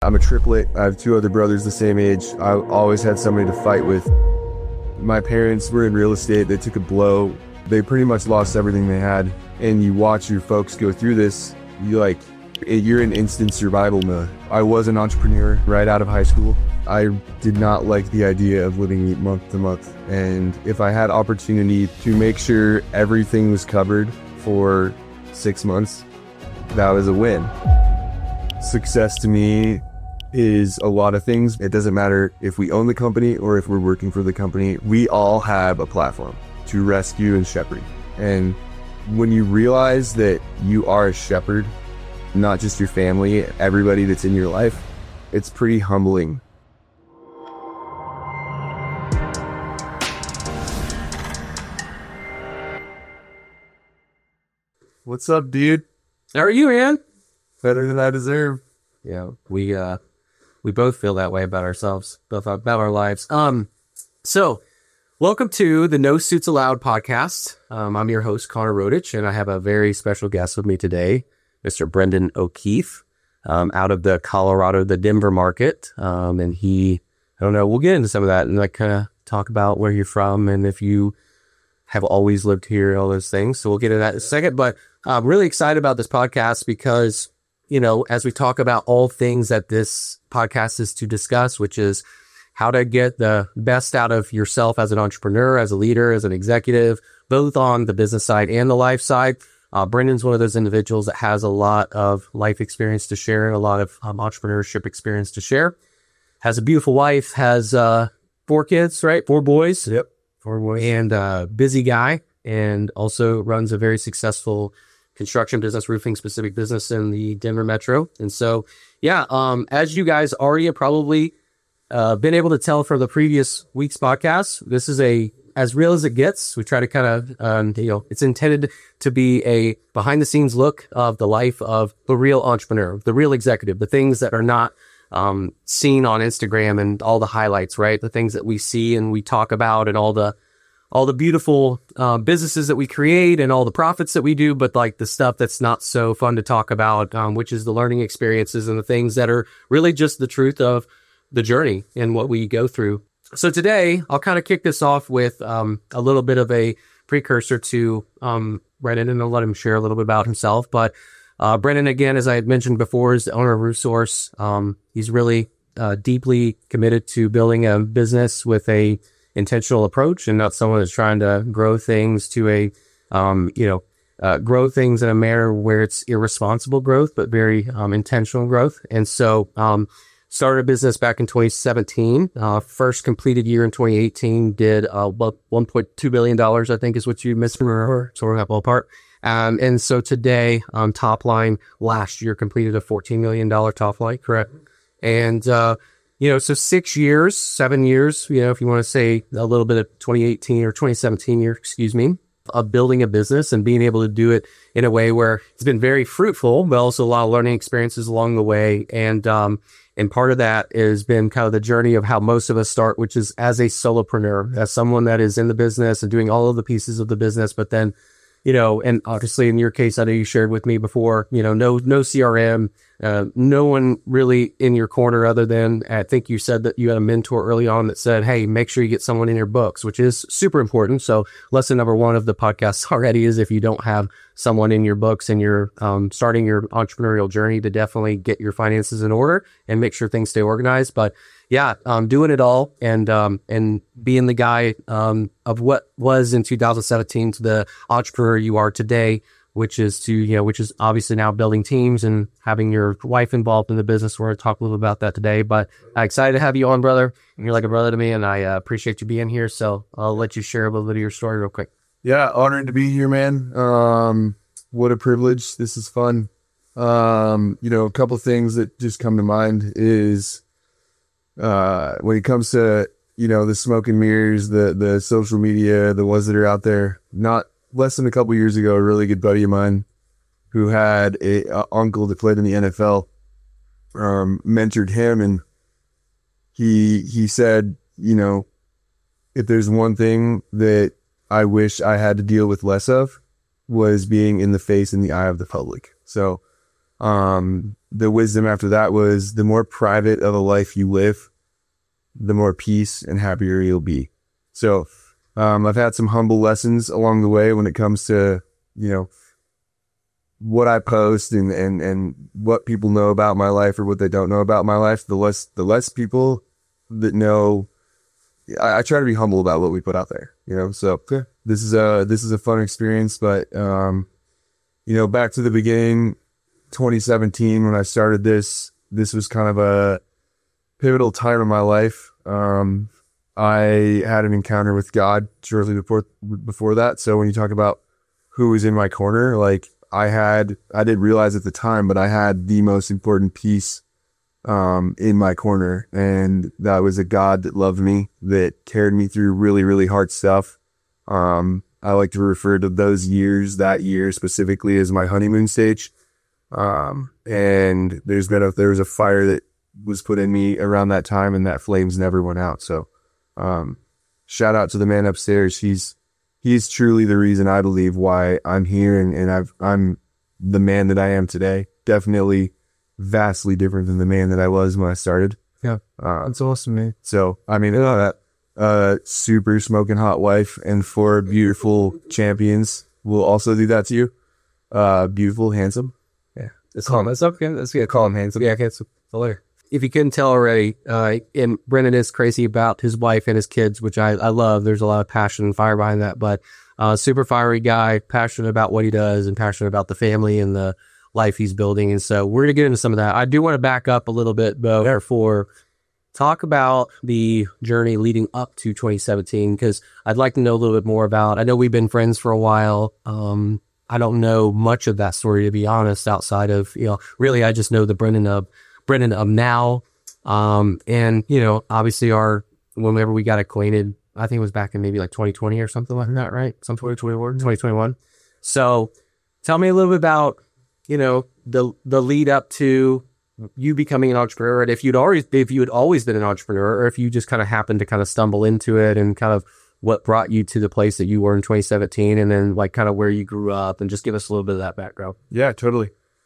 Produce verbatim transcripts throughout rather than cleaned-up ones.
I'm a triplet. I have two other brothers the same age. I always had somebody to fight with. My parents were in real estate. They took a blow. They pretty much lost everything they had. And you watch your folks go through this, you like, you're in instant survival mode. I was an entrepreneur right out of high school. I did not like the idea of living month to month. And if I had opportunity to make sure everything was covered for six months, that was a win. Success to me is a lot of things. It doesn't matter if we own the company or if we're working for the company. We all have a platform to rescue and shepherd. And when you realize that you are a shepherd, not just your family, everybody that's in your life, it's pretty humbling. What's up, dude? How are you, man? Better than I deserve. Yeah, we uh, we both feel that way about ourselves, both about our lives. Um, so welcome to the No Suits Allowed podcast. Um, I'm your host, Connor Rodich, and I have a very special guest with me today, Mister Brendan O'Keefe, um, out of the Colorado, the Denver market. Um, and he, I don't know, we'll get into some of that and like kind of talk about where you're from and if you have always lived here, all those things. So we'll get into that in a second. But I'm really excited about this podcast because, you know, as we talk about all things that this podcast is to discuss, which is how to get the best out of yourself as an entrepreneur, as a leader, as an executive, both on the business side and the life side. Uh, Brendan's one of those individuals that has a lot of life experience to share, a lot of um, entrepreneurship experience to share. Has a beautiful wife, has uh, four kids, right? Four boys. Yep. Four boys. And uh, busy guy, and also runs a very successful construction business, roofing specific business in the Denver metro. And so, yeah, um, as you guys already have probably uh, been able to tell from the previous week's podcast, this is a as real as it gets. We try to kind of, um, you know, it's intended to be a behind the scenes look of the life of the real entrepreneur, the real executive, the things that are not um, seen on Instagram and all the highlights, right? The things that we see and we talk about and all the all the beautiful uh, businesses that we create and all the profits that we do, but like the stuff that's not so fun to talk about, um, which is the learning experiences and the things that are really just the truth of the journey and what we go through. So today, I'll kind of kick this off with um, a little bit of a precursor to um, Brendan, and I'll let him share a little bit about himself. But uh, Brendan, again, as I had mentioned before, is the owner of RoofSource. Um, he's really uh, deeply committed to building a business with a intentional approach and not someone that's trying to grow things to a, um, you know, uh, grow things in a manner where it's irresponsible growth, but very um, intentional growth. And so, um, started a business back in twenty seventeen, uh, first completed year in twenty eighteen, did uh, one point two billion dollars, I think is what you missed, or sort of that ballpark. Um, and so today, um, top line last year completed a fourteen million dollars top line, correct? And, uh, you know, so six years, seven years, you know, if you want to say a little bit of twenty eighteen or twenty seventeen year, excuse me, of building a business and being able to do it in a way where it's been very fruitful, but also a lot of learning experiences along the way. And, um, and part of that has been kind of the journey of how most of us start, which is as a solopreneur, as someone that is in the business and doing all of the pieces of the business, but then, you know, and obviously in your case, I know you shared with me before, you know, no, no C R M, uh, no one really in your corner other than, I think you said that you had a mentor early on that said, hey, make sure you get someone in your books, which is super important. So lesson number one of the podcast already is if you don't have someone in your books and you're um, starting your entrepreneurial journey, to definitely get your finances in order and make sure things stay organized. But yeah, um, doing it all and um, and being the guy um, of what was in two thousand seventeen to the entrepreneur you are today, which is to, you know, which is obviously now building teams and having your wife involved in the business. We're going to talk a little about that today, but I'm excited to have you on, brother. And you're like a brother to me, and I uh, appreciate you being here. So I'll let you share a little bit of your story real quick. Yeah, honored to be here, man. Um, what a privilege. This is fun. Um, you know, a couple things that just come to mind is uh, when it comes to, you know, the smoke and mirrors, the the social media, the ones that are out there. Not less than a couple years ago, a really good buddy of mine who had a, a uncle that played in the N F L, um, mentored him, and he he said, you know, if there's one thing that I wish I had to deal with less of, was being in the face and the eye of the public. So Um, the wisdom after that was the more private of a life you live, the more peace and happier you'll be. So, um, I've had some humble lessons along the way when it comes to, you know, what I post and, and, and what people know about my life or what they don't know about my life. The less, the less people that know, I, I try to be humble about what we put out there, you know? So yeah. this is a, this is a fun experience, but, um, you know, back to the beginning, twenty seventeen, when I started this, this was kind of a pivotal time in my life. Um, I had an encounter with God shortly before, before that. So when you talk about who was in my corner, like I had, I didn't realize at the time, but I had the most important piece, um, in my corner. And that was a God that loved me, that carried me through really, really hard stuff. Um, I like to refer to those years, that year specifically, as my honeymoon stage. Um, and there's been a, there was a fire that was put in me around that time, and that flames never went out. So, um, shout out to the man upstairs. He's, he's truly the reason I believe why I'm here, and, and I've, I'm the man that I am today. Definitely vastly different than the man that I was when I started. Yeah. Uh, That's awesome, man. so, I mean, uh, that, uh, super smoking hot wife and four beautiful champions will also do that to you. Uh, beautiful, handsome. Yeah. It's calm. That's okay. That's good. Call him handsome. Yeah, okay. It's hilarious. If you couldn't tell already, uh, and Brendan is crazy about his wife and his kids, which I, I love. There's a lot of passion and fire behind that, but uh, super fiery guy, passionate about what he does and passionate about the family and the life he's building. And so we're going to get into some of that. I do want to back up a little bit, Bo, yeah. for talk about the journey leading up to twenty seventeen, because I'd like to know a little bit more about, I know we've been friends for a while. Um, I don't know much of that story, to be honest, outside of, you know, really, I just know the Brendan of Brendan of now. Um, and, you know, obviously our, whenever we got acquainted, I think it was back in maybe like twenty twenty or something like that, right? Some twenty twenty-one, twenty twenty-one. So tell me a little bit about, you know, the, the lead up to you becoming an entrepreneur, and if you'd always, if you had always been an entrepreneur, or if you just kind of happened to kind of stumble into it, and kind of what brought you to the place that you were in twenty seventeen, and then like kind of where you grew up, and just give us a little bit of that background. Yeah, totally.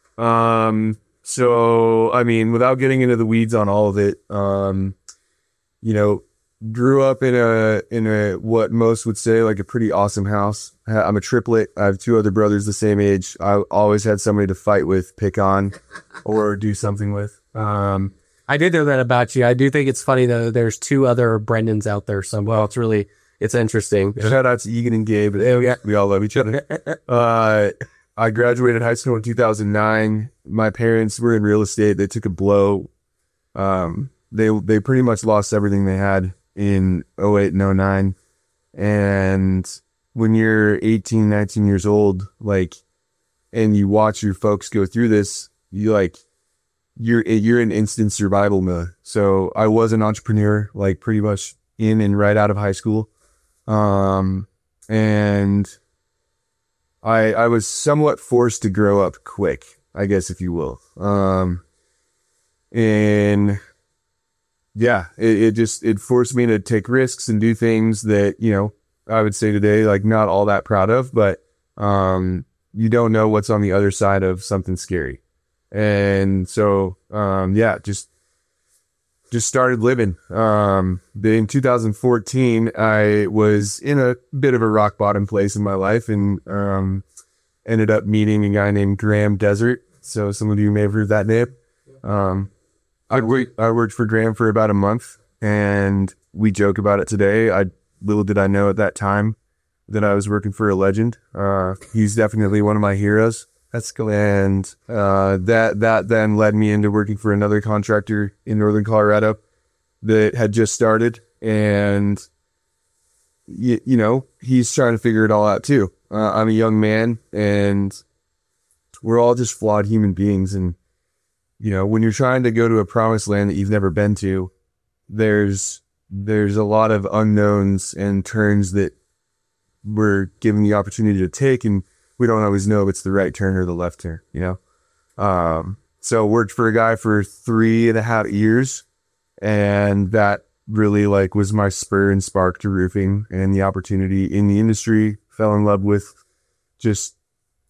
Um, so, I mean, without getting into the weeds on all of it, um, you know, grew up in a, in a, what most would say like a pretty awesome house. I'm a triplet. I have two other brothers the same age. I always had somebody to fight with, pick on, or do something with. Um, I did know that about you. I do think it's funny though. There's two other Brendans out there somewhere. Well, it's really, it's interesting. Shout out to Egan and Gabe. We all love each other. Uh, I graduated high school in two thousand nine. My parents were in real estate. They took a blow. Um, they, they pretty much lost everything they had in oh eight and oh nine. And when you're eighteen, nineteen years old, like, and you watch your folks go through this, you like, you're, you're in instant survival mode. So I was an entrepreneur, like pretty much in and right out of high school. Um, and I, I was somewhat forced to grow up quick, I guess, if you will. Um, and yeah, it, it just, it forced me to take risks and do things that, you know, I would say today, like not all that proud of, but, um, you don't know what's on the other side of something scary. And so, um, yeah, just, just started living. Um, in two thousand fourteen, I was in a bit of a rock bottom place in my life, and, um, ended up meeting a guy named Graham Desert. So some of you may have heard that name. Um, I worked, I worked for Graham for about a month, and we joke about it today. I, little did I know at that time that I was working for a legend. Uh, he's definitely one of my heroes. That's cool. And, uh, that, that then led me into working for another contractor in Northern Colorado that had just started. And, y- you know, he's trying to figure it all out too. Uh, I'm a young man, and we're all just flawed human beings. And, you know, when you're trying to go to a promised land that you've never been to, there's, there's a lot of unknowns and turns that we're given the opportunity to take, and we don't always know if it's the right turn or the left turn, you know? Um, so worked for a guy for three and a half years, and that really like was my spur and spark to roofing and the opportunity in the industry. Fell in love with just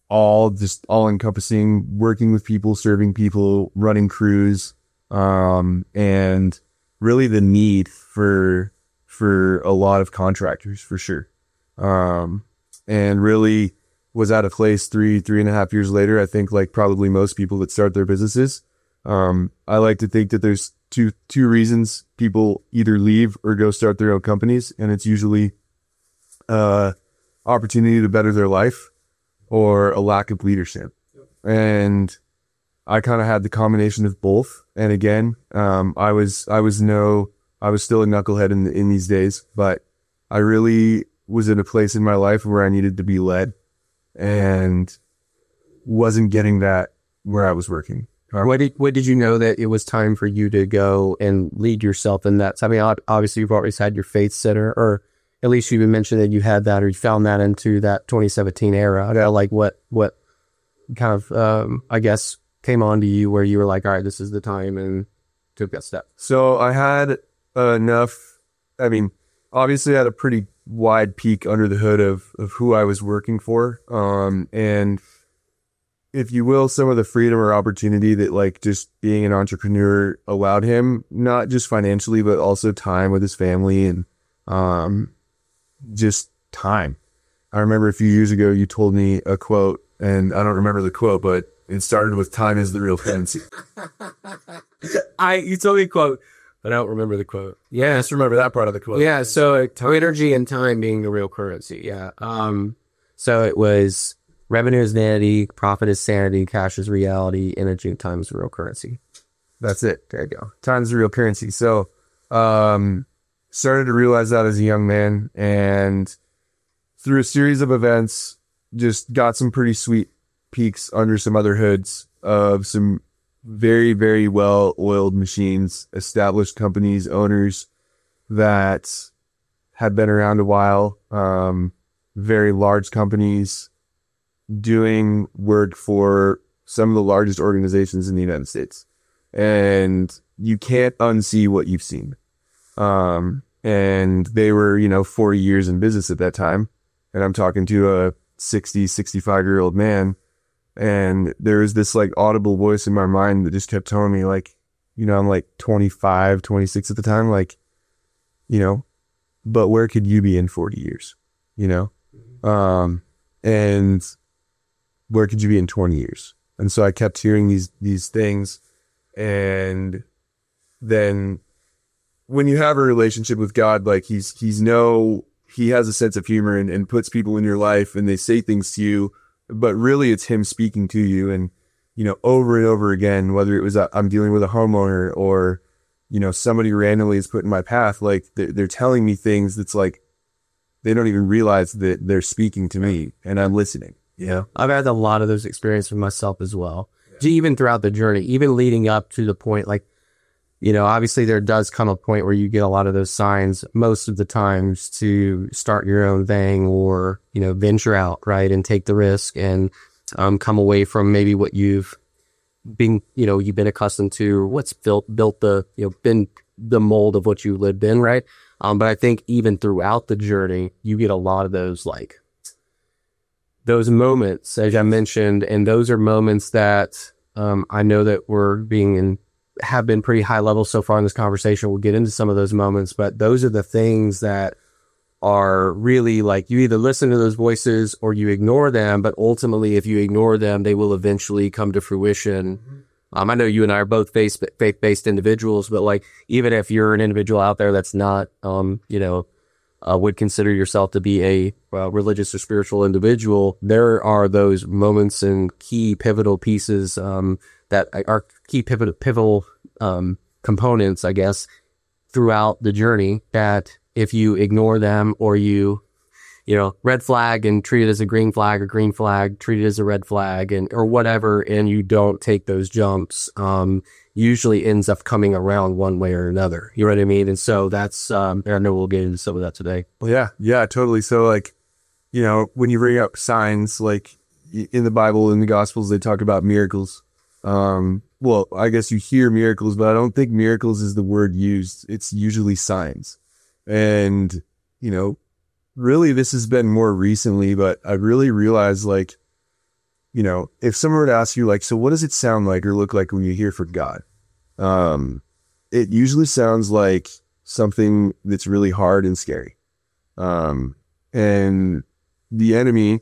all just all encompassing, working with people, serving people, running crews, um, and really the need for for a lot of contractors for sure. Um, and really was at a place three, three and a half years later. I think like probably most people that start their businesses. Um, I like to think that there's two, two reasons people either leave or go start their own companies. And it's usually, uh, opportunity to better their life or a lack of leadership. And I kind of had the combination of both. And again, um, I was, I was no, I was still a knucklehead in, in these days, but I really was in a place in my life where I needed to be led and wasn't getting that where I was working. What did, what did you know that it was time for you to go and lead yourself in that? I mean, obviously you've always had your faith center, or at least you even mentioned that you had that, or you found that into that twenty seventeen era. I know, like what, what kind of, um, I guess came on to you where you were like, all right, this is the time, and took that step. So I had uh, enough, I mean, obviously I had a pretty wide peek under the hood of, of who I was working for. Um, and if you will, some of the freedom or opportunity that like just being an entrepreneur allowed him, not just financially, but also time with his family and, um, just time. I remember a few years ago, you told me a quote, and I don't remember the quote, but it started with "time is the real currency." I, you told me a quote, but I don't remember the quote. Yeah, I just remember that part of the quote. Yeah, so uh, energy and time being the real currency. Yeah. Um. So it was revenue is vanity, profit is sanity, cash is reality, energy and time is the real currency. That's it. There you go. Time is the real currency. So, um, started to realize that as a young man, and through a series of events, just got some pretty sweet peaks under some other hoods of some very, very well-oiled machines, established companies, owners that had been around a while, um, very large companies doing work for some of the largest organizations in the United States. And you can't unsee what you've seen. Um, and they were, you know, forty years in business at that time. And I'm talking to a sixty, sixty-five year old man. And there was this like audible voice in my mind that just kept telling me like, you know, I'm like twenty-five, twenty-six at the time, like, you know, but where could you be in forty years, you know? Um, and where could you be in twenty years? And so I kept hearing these, these things. And then when you have a relationship with God, like he's, he's no, he has a sense of humor and, and puts people in your life and they say things to you, but really it's him speaking to you. And, you know, over and over again, whether it was, a, I'm dealing with a homeowner or, you know, somebody randomly is put in my path, like they're, they're telling me things that's like, they don't even realize that they're speaking to me and I'm listening. Yeah. I've had a lot of those experiences myself as well. Yeah. Even throughout the journey, even leading up to the point, like, you know, obviously there does come a point where you get a lot of those signs most of the times to start your own thing or, you know, venture out, right, and take the risk and um, come away from maybe what you've been, you know, you've been accustomed to, or what's built, built the, you know, been the mold of what you lived in, right? Um, but I think even throughout the journey, you get a lot of those, like, those moments, as I mentioned, and those are moments that um, I know that we're being in, have been pretty high level so far in this conversation. We'll get into some of those moments, but those are the things that are really like, you either listen to those voices or you ignore them, but ultimately if you ignore them, they will eventually come to fruition. Mm-hmm. Um, I know you and I are both faith, faith-based individuals, but like, even if you're an individual out there that's not, um, you know, uh, would consider yourself to be a uh, religious or spiritual individual, there are those moments and key pivotal pieces, um, that are key pivotal, pivotal, um, components, I guess, throughout the journey that if you ignore them or you, you know, red flag and treat it as a green flag, or green flag, treat it as a red flag, and, or whatever, and you don't take those jumps, um, usually ends up coming around one way or another. You know what I mean? And so that's, um, I know we'll get into some of that today. Well, yeah, yeah, totally. So like, you know, when you bring up signs, like in the Bible, in the Gospels, they talk about miracles. Um, well, I guess you hear miracles, but I don't think miracles is the word used. It's usually signs. And, you know, really this has been more recently, but I really realized like you know, if someone were to ask you like, so what does it sound like or look like when you hear for God? Um, it usually sounds like something that's really hard and scary. Um, and the enemy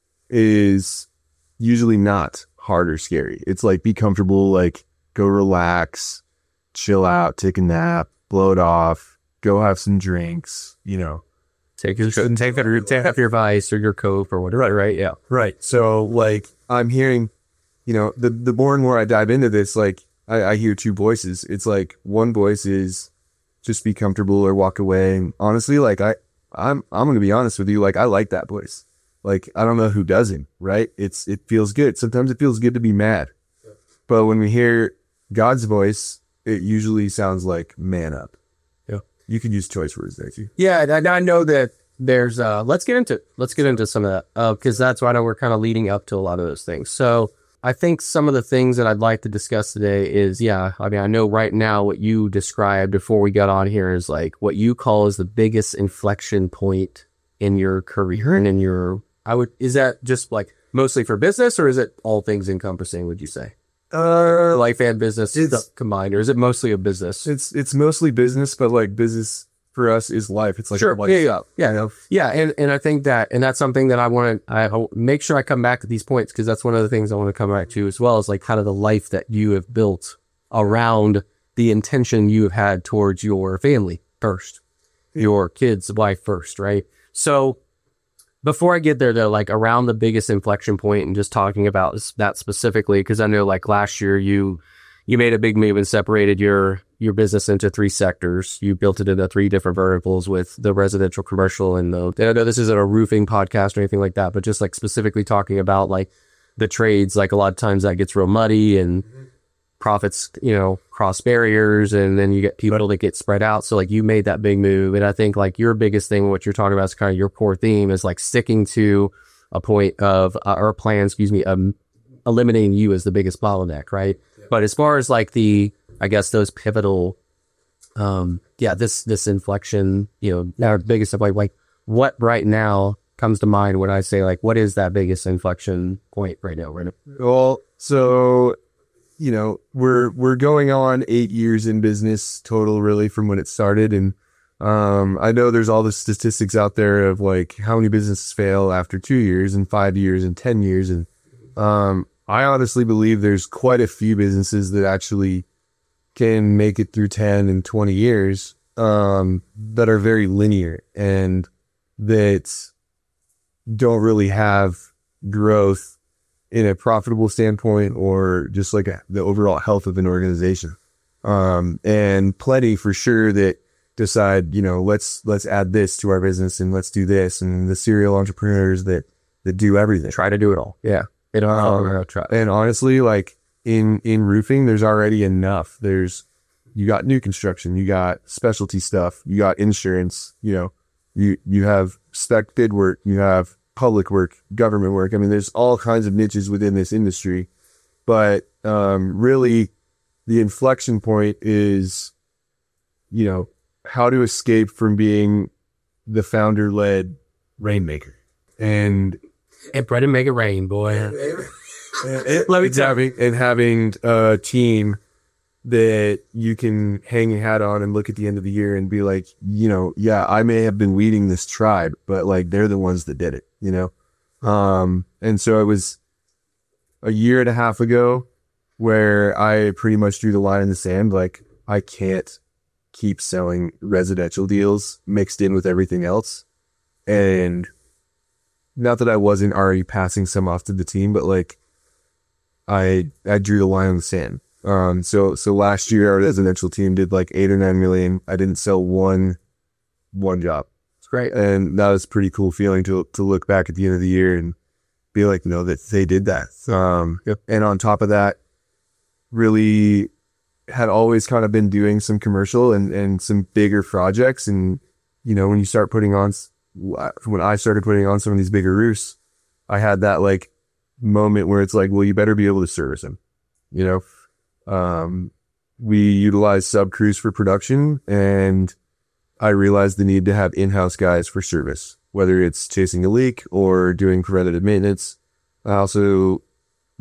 is usually not hard or scary. It's like, be comfortable, like go relax, chill out, take a nap, blow it off, go have some drinks, you know. Take your, take your, take up your Vice or your Coke or whatever, right? Right, yeah. Right. So like I'm hearing, you know, the, the more and more I dive into this, like I, I hear two voices. It's like one voice is just be comfortable or walk away. And honestly, like I, I'm, I'm going to be honest with you. Like I like that voice. Like, I don't know who doesn't, right? It's, it feels good. Sometimes it feels good to be mad, yeah. But when we hear God's voice, it usually sounds like man up. Yeah. You could use choice words there too. Yeah. I, I know that there's, uh, let's get into, let's get into some of that. Uh, cause that's why I know we're kind of leading up to a lot of those things. So I think some of the things that I'd like to discuss today is, yeah, I mean, I know right now what you described before we got on here is like what you call is the biggest inflection point in your career and in your, I would, is that just like mostly for business or is it all things encompassing, would you say? Uh, Life and business combined, or is it mostly a business? It's, it's mostly business, but like business for us is life. It's like, sure. Life. Yeah, yeah, yeah. You know? Yeah. And, and I think that, and that's something that I want to, I I'll make sure I come back to these points because that's one of the things I want to come back to as well as like kind of the life that you have built around the intention you have had towards your family first, your kids' wife first, right? So, before I get there, though, like around the biggest inflection point and just talking about that specifically, because I know like last year you you made a big move and separated your your business into three sectors. You built it into three different verticals with the residential, commercial, and the. And I know this isn't a roofing podcast or anything like that, but just like specifically talking about like the trades. Like a lot of times that gets real muddy and mm-hmm. profits, you know, cross barriers, and then you get people that get spread out. So like you made that big move. And I think like your biggest thing, what you're talking about is kind of your core theme is like sticking to a point of, uh, or plan, excuse me, um, eliminating you as the biggest bottleneck. Right. Yeah. But as far as like the, I guess those pivotal, um, yeah, this, this inflection, you know, our biggest, like, like what right now comes to mind when I say like, what is that biggest inflection point right now? Right now? Well, so you know, we're, we're going on eight years in business total really from when it started. And, um, I know there's all the statistics out there of like how many businesses fail after two years and five years and ten years. And, um, I honestly believe there's quite a few businesses that actually can make it through ten and twenty years, um, that are very linear and that don't really have growth in a profitable standpoint or just like a, the overall health of an organization. Um, and plenty for sure that decide, you know, let's, let's add this to our business and let's do this. And the serial entrepreneurs that, that do everything. Try to do it all. Yeah. They don't um, try. And honestly, like in, in roofing, there's already enough. There's, you got new construction, you got specialty stuff, you got insurance, you know, you, you have spec bid work, you have public work, government work. I mean, there's all kinds of niches within this industry, but um, really the inflection point is, you know, how to escape from being the founder-led rainmaker. And and Brendan, make it rain, boy. and, Let me tell you. And having a team that you can hang a hat on and look at the end of the year and be like, you know, yeah, I may have been leading this tribe, but like they're the ones that did it, you know? Um, and so it was a year and a half ago where I pretty much drew the line in the sand. Like I can't keep selling residential deals mixed in with everything else. And not that I wasn't already passing some off to the team, but like I, I drew the line in the sand. Um, so, so last year our residential team did like eight or nine million. I didn't sell one, one job. It's great. And that was a pretty cool feeling to, to look back at the end of the year and be like, no, that they did that. Um, yep. And on top of that, really had always kind of been doing some commercial and, and some bigger projects. And, you know, when you start putting on, when I started putting on some of these bigger roofs, I had that like moment where it's like, well, you better be able to service them, you know? Um, we utilize sub crews for production, and I realized the need to have in-house guys for service, whether it's chasing a leak or doing preventative maintenance. I also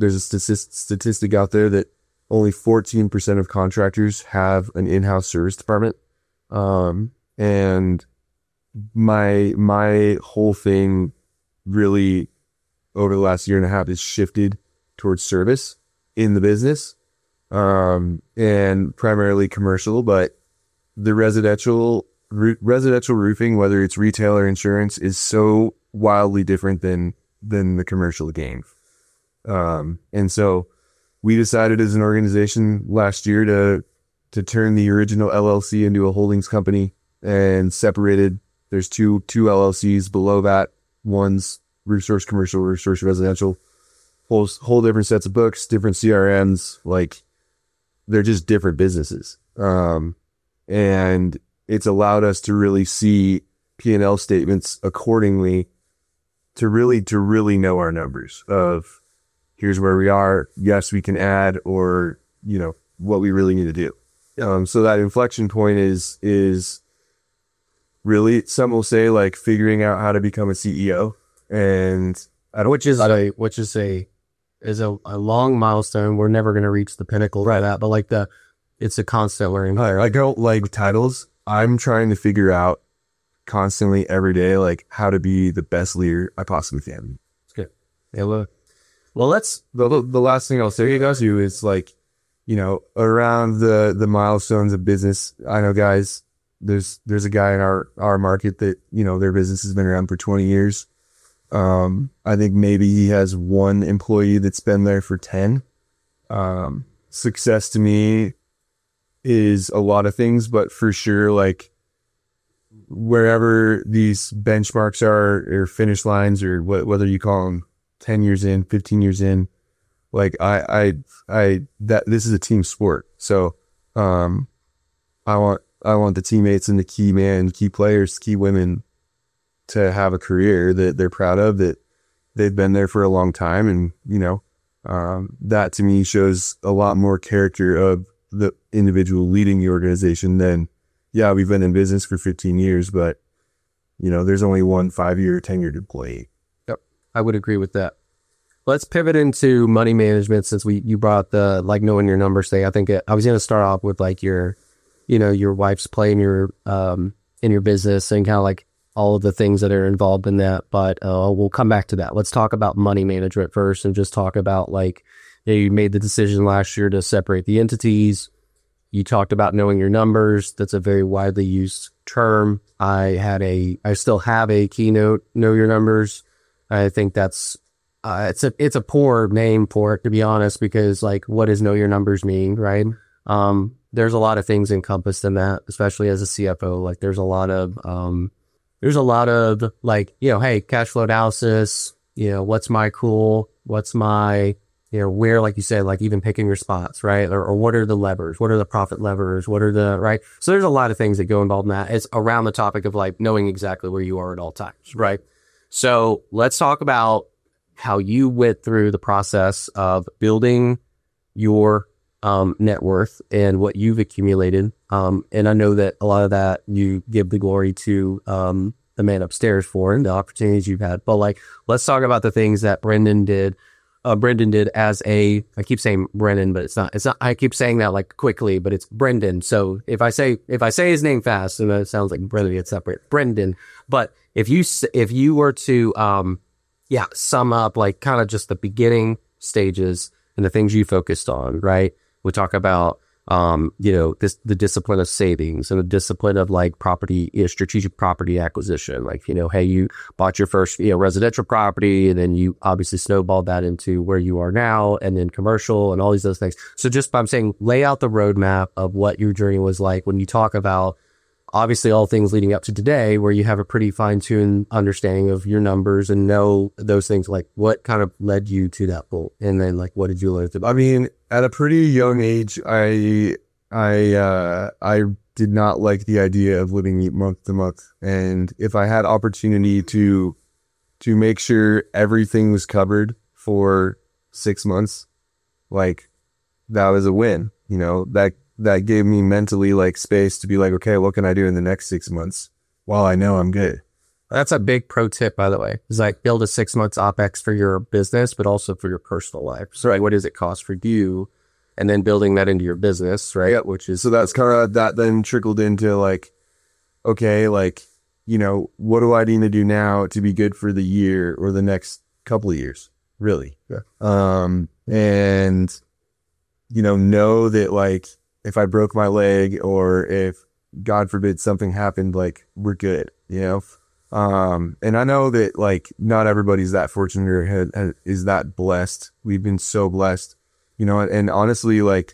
there's a statistic statistic out there that only fourteen percent of contractors have an in-house service department. Um, and my, my whole thing really over the last year and a half is shifted towards service in the business, um, and primarily commercial, but the residential re- residential roofing, whether it's retail or insurance, is so wildly different than, than the commercial game. Um, and so we decided as an organization last year to, to turn the original L L C into a holdings company and separated. There's two, two L L Cs below that. One's Roof Source Commercial, Roof Source Residential. Whole, whole different sets of books, different C R Ms. Like, they're just different businesses. Um, and it's allowed us to really see P and L statements accordingly, to really, to really know our numbers of here's where we are. Yes, we can add, or, you know, what we really need to do. Um, so that inflection point is, is really, some will say, like, figuring out how to become a C E O. And I don't, which is a, which is a, is a, a long milestone. We're never going to reach the pinnacle of that, but like the, it's a constant learning. I don't like titles. I'm trying to figure out constantly every day, like, how to be the best leader I possibly can. It's good. Yeah, look. Well, let's, the, the last thing I'll say to you is, like, you know, around the, the milestones of business. I know, guys, there's, there's a guy in our, our market that, you know, their business has been around for twenty years. Um, I think maybe he has one employee that's been there for ten. Um, success to me is a lot of things, but for sure, like, wherever these benchmarks are, or finish lines, or what, whether you call them ten years in, fifteen years in, like, I, I, I, that this is a team sport. So, um, I want, I want the teammates and the key man, key players, key women to have a career that they're proud of, that they've been there for a long time. And, you know, um, that to me shows a lot more character of the individual leading the organization than, yeah, we've been in business for fifteen years, but, you know, there's only one five-year, tenured employee. Yep, I would agree with that. Let's pivot into money management, since we, you brought the, like, knowing your numbers thing. I think it, I was going to start off with, like, your, you know, your wife's play in your, um, in your business, and kind of like all of the things that are involved in that, but uh, we'll come back to that. Let's talk about money management first, and just talk about, like, you know, you made the decision last year to separate the entities. You talked about knowing your numbers. That's a very widely used term. I had a, I still have a keynote, know your numbers. I think that's, uh, it's a, it's a poor name for it, to be honest, because, like, what does know your numbers mean, right? Um, there's a lot of things encompassed in that, especially as a C F O. Like, there's a lot of, um, There's a lot of, like, you know, hey, cash flow analysis, you know, what's my cool, what's my, you know, where, like you said, like, even picking your spots, right? Or, or what are the levers? What are the profit levers? What are the, right? So there's a lot of things that go involved in that. It's around the topic of, like, knowing exactly where you are at all times, right? So let's talk about how you went through the process of building your um, net worth and what you've accumulated. Um, and I know that a lot of that you give the glory to um, the man upstairs for, and the opportunities you've had. But, like, let's talk about the things that Brendan did. Uh, Brendan did as a, I keep saying Brendan, but it's not, it's not, I keep saying that, like, quickly, but it's Brendan. So if I say, if I say his name fast, and it sounds like Brendan, it's separate, Brendan. But if you, if you were to, um, yeah, sum up, like, kind of just the beginning stages and the things you focused on, right? We talk about, um, you know, this, the discipline of savings, and the discipline of, like, property, you know, strategic property acquisition. Like, you know, hey, you bought your first, you know, residential property, and then you obviously snowballed that into where you are now, and then commercial and all these other things. So just, I'm saying, lay out the roadmap of what your journey was like when you talk about, obviously, all things leading up to today, where you have a pretty fine-tuned understanding of your numbers and know those things. Like, what kind of led you to that goal? And then, like, what did you learn? I mean, at a pretty young age, I, I, uh, I did not like the idea of living month to month. And if I had opportunity to, to make sure everything was covered for six months, like, that was a win. You know, that, that gave me mentally, like, space to be like, okay, what can I do in the next six months while I know I'm good? That's a big pro tip, by the way. Is like build a six months OpEx for your business, but also for your personal life. So like, what does it cost for you? And then building that into your business, right? Yep. Which is So that's kind of, that then trickled into like, okay, like, you know, what do I need to do now to be good for the year or the next couple of years, really? Yeah. Um, and, you know, know that like, if I broke my leg or if God forbid something happened, like we're good, you know? Um, and I know that like not everybody's that fortunate or ha- ha- is that blessed. We've been so blessed, you know, and, and honestly, like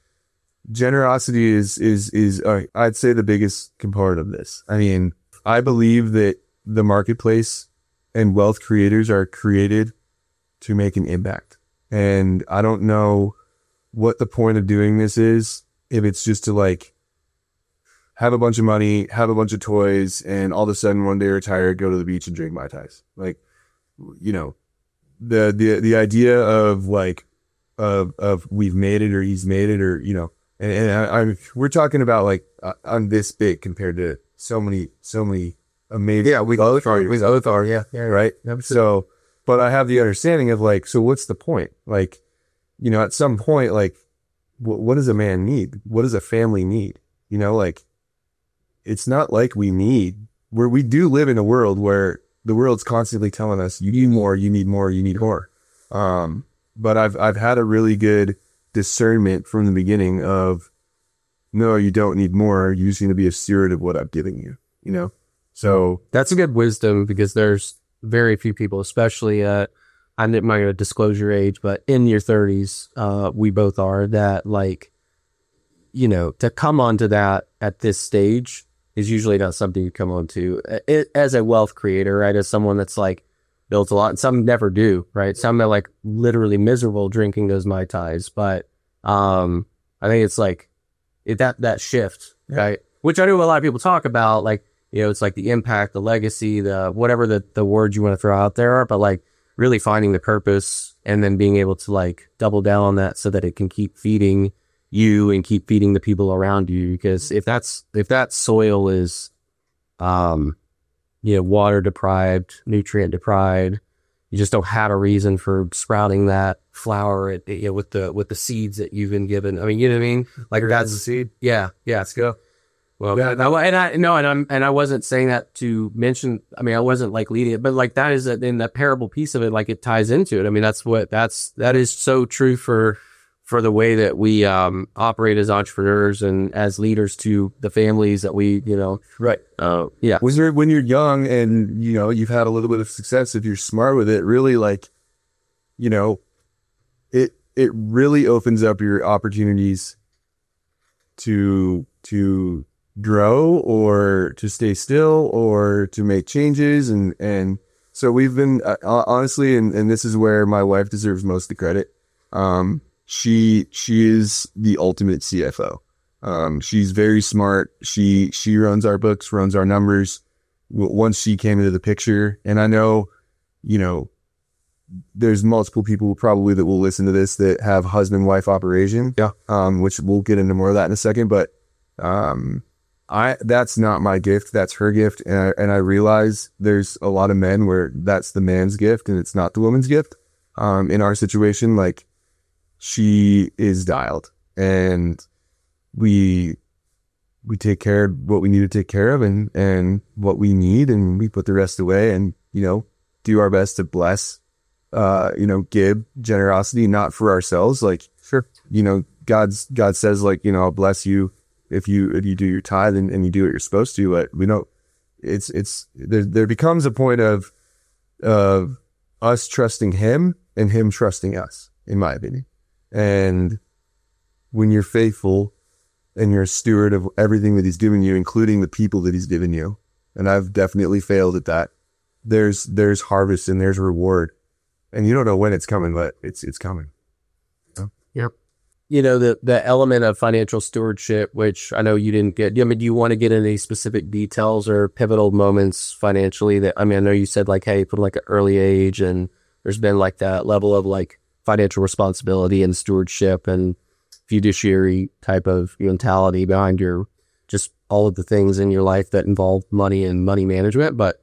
generosity is, is, is, uh, I'd say the biggest component of this. I mean, I believe that the marketplace and wealth creators are created to make an impact. And I don't know what the point of doing this is, if it's just to like have a bunch of money, have a bunch of toys, and all of a sudden one day retire, go to the beach and drink Mai Tais. Like, you know, the, the, the idea of like, of, of we've made it or he's made it or, you know, and, and I, I'm, we're talking about like, uh, I'm this big compared to so many, so many amazing. Yeah, we both are. We both are. Yeah, Yeah, right. So, but I have the understanding of like, so what's the point? Like, you know, at some point, like, what, what does a man need? What does a family need? You know, like, it's not like we need, where we do live in a world where the world's constantly telling us, you need more, you need more, you need more. Um, but I've, I've had a really good discernment from the beginning of, no, you don't need more. You just need to be a steward of what I'm giving you, you know? So that's a good wisdom, because there's very few people, especially uh I'm not my disclosure age, but in your thirties, uh, we both are, that like, you know, to come onto that at this stage is usually not something you come onto it, as a wealth creator, right? As someone that's like built a lot, and some never do, right? Some are like literally miserable drinking those Mai Tais, but um, I think it's like it, that that shift, Yeah. right? Which I know a lot of people talk about, like, you know, it's like the impact, the legacy, the whatever the the words you want to throw out there are, but like really finding the purpose and then being able to like double down on that so that it can keep feeding you and keep feeding the people around you. Because if that's if that soil is um you know, water deprived, nutrient deprived, you just don't have a reason for sprouting that flower at, you know, with the with the seeds that you've been given. I mean, you know what I mean? Like that's the seed. yeah, yeah. Let's go. Well, Yeah. and I, and I no, and I'm and I wasn't saying that to mention. I mean, I wasn't like leading it, but like that is a, in that parable piece of it, like it ties into it. I mean, that's what that's that is so true for for the way that we um, operate as entrepreneurs and as leaders to the families that we, you know, Right. uh, yeah, When you're, when you're young and, you know, you've had a little bit of success, if you're smart with it, really like, you know, it, it really opens up your opportunities to, to grow or to stay still or to make changes. And, and so we've been, uh, honestly, and, and this is where my wife deserves most of the credit. Um, she, she is the ultimate C F O. Um, she's very smart. She, she runs our books, runs our numbers. W- Once she came into the picture, and I know, you know, there's multiple people probably that will listen to this that have husband wife operation. Yeah. Um, which we'll get into more of that in a second, but, um, I, that's not my gift. That's her gift. And I, and I realize there's a lot of men where that's the man's gift and it's not the woman's gift. Um, in our situation, like she is dialed and we, we take care of what we need to take care of and, and what we need, and we put the rest away and, you know, do our best to bless, uh, you know, give generosity, not for ourselves. Like, Sure. you know, God's, God says like, you know, I'll bless you if you, if you do your tithe and, and you do what you're supposed to, but we don't, it's, it's, there, there becomes a point of, of us trusting him and him trusting us, in my opinion. And when you're faithful and you're a steward of everything that he's given you, including the people that he's given you, and I've definitely failed at that, there's, there's harvest and there's reward, and you don't know when it's coming, but it's, it's coming. yep. You know, the the element of financial stewardship, which I know you didn't get. I mean, do you want to get into any specific details or pivotal moments financially? That I mean, I know you said like, hey, from like an early age, and there's been like that level of like financial responsibility and stewardship and fiduciary type of mentality behind your just all of the things in your life that involve money and money management. But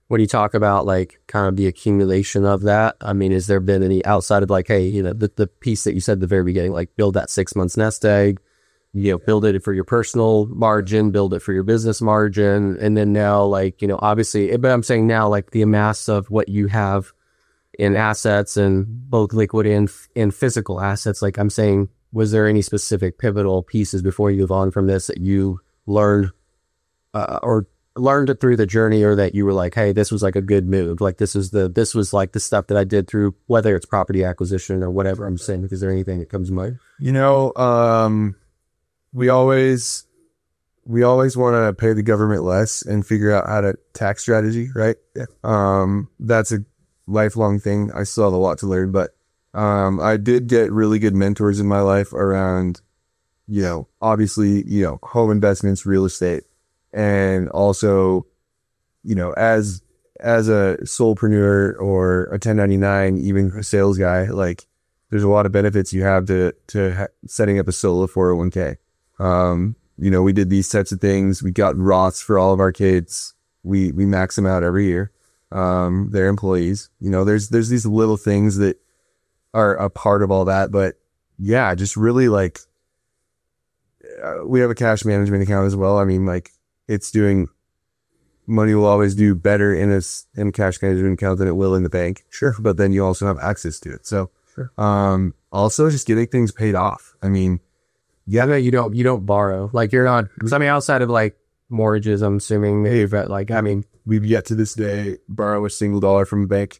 when you talk about like kind of the accumulation of that, I mean, has there been any outside of like, hey, you know, the, the piece that you said at the very beginning, like build that six months nest egg, you know, build it for your personal margin, build it for your business margin. And then now like, you know, obviously, but I'm saying now like the amass of what you have in assets and both liquid and, and physical assets. Like I'm saying, was there any specific pivotal pieces before you move on from this that you learned uh, or learned it through the journey, or that you were like, hey, this was like a good move. Like this is the, this was like the stuff that I did through, whether it's property acquisition or whatever I'm saying. Is there anything that comes to mind? You know, um, we always, we always want to pay the government less and figure out how to tax strategy, right? Yeah. Um, that's a lifelong thing. I still have a lot to learn, but, um, I did get really good mentors in my life around, you know, obviously, you know, home investments, real estate. And also, you know, as as a solopreneur or a ten ninety-nine, even a sales guy, like there's a lot of benefits you have to to ha- setting up a solo four oh one k. Um, you know, we did these types of things. We got Roths for all of our kids. We we max them out every year. Um, they're employees. You know, there's there's these little things that are a part of all that. But yeah, just really like uh, we have a cash management account as well. I mean, like. It's doing, money will always do better in a, in a cash management account than it will in the bank. Sure. But then you also have access to it. So, sure. um, also just getting things paid off. I mean, yeah, you don't, you don't borrow. Like you're not, I mean, outside of like mortgages, I'm assuming maybe like, I mean, we've yet to this day borrow a single dollar from a bank.